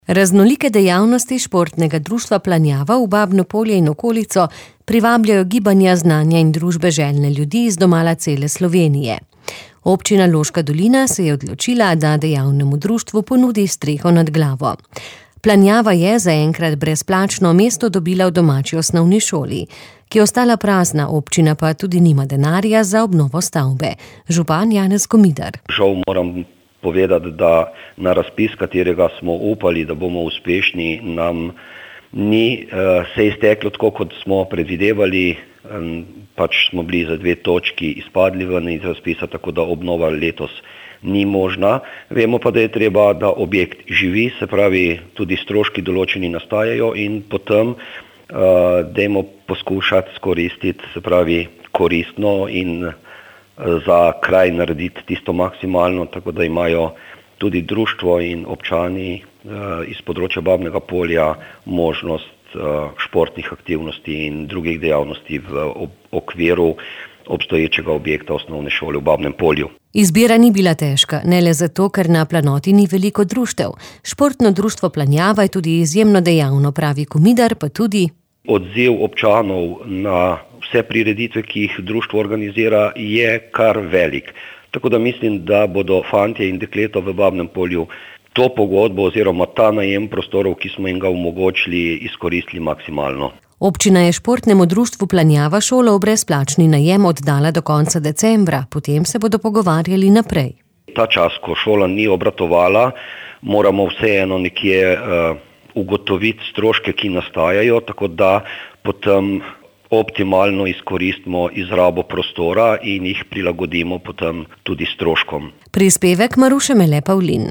Raznolike dejavnosti športnega društva Planjava v Babno Polje in okolico privabljajo gibanja, znanja in družbe željne ljudi iz domala cele Slovenije. Občina Loška dolina se je odločila, da dejavnemu društvu ponudi streho nad glavo. Planjava je zaenkrat brezplačno mesto dobila v domači osnovni šoli, ki je ostala prazna, občina pa tudi nima denarja za obnovo stavbe. Župan Janez Komidar. Žal moram povedati, da na razpis, katerega smo upali, da bomo uspešni, nam ni se izteklo tako, kot smo predvidevali. Pač smo bili za 2 točki izpadli ven iz razpisa, tako da obnova letos ni možna. Vemo pa, da je treba, da objekt živi, se pravi, tudi stroški določeni nastajajo in potem dajmo poskušati skoristiti, se pravi, koristno in za kraj narediti tisto maksimalno, tako da imajo tudi društvo in občani iz področja Babnega Polja možnost športnih aktivnosti in drugih dejavnosti v okviru obstoječega objekta osnovne šole v Babnem Polju. Izbira ni bila težka, ne le zato, ker na planoti ni veliko društev. Športno društvo Planjava je tudi izjemno dejavno, pravi Komidar, pa tudi odziv občanov na vse prireditve, ki jih društvo organizira, je kar velik. Tako da mislim, da bodo fantje in dekleta v Babnem Polju to pogodbo oziroma ta najem prostorov, ki smo jim ga omogočili, izkoristili maksimalno. Občina je športnemu društvu Planjava šolo v brezplačni najem oddala do konca decembra, potem se bodo pogovarjali naprej. Ta čas, ko šola ni obratovala, moramo vseeno nekje ugotoviti stroške, ki nastajajo, tako da potem optimalno izkoristimo izrabo prostora in jih prilagodimo potem tudi stroškom. Prispevek Maruše Mele Pavlin.